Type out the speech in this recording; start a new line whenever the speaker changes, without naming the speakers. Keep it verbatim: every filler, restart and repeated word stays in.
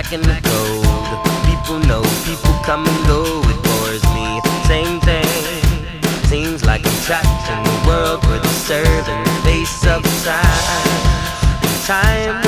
back in the cold. People know, people come and go, it bores me. Same thing, seems like I'm trapped in a world where the servant face of time. Time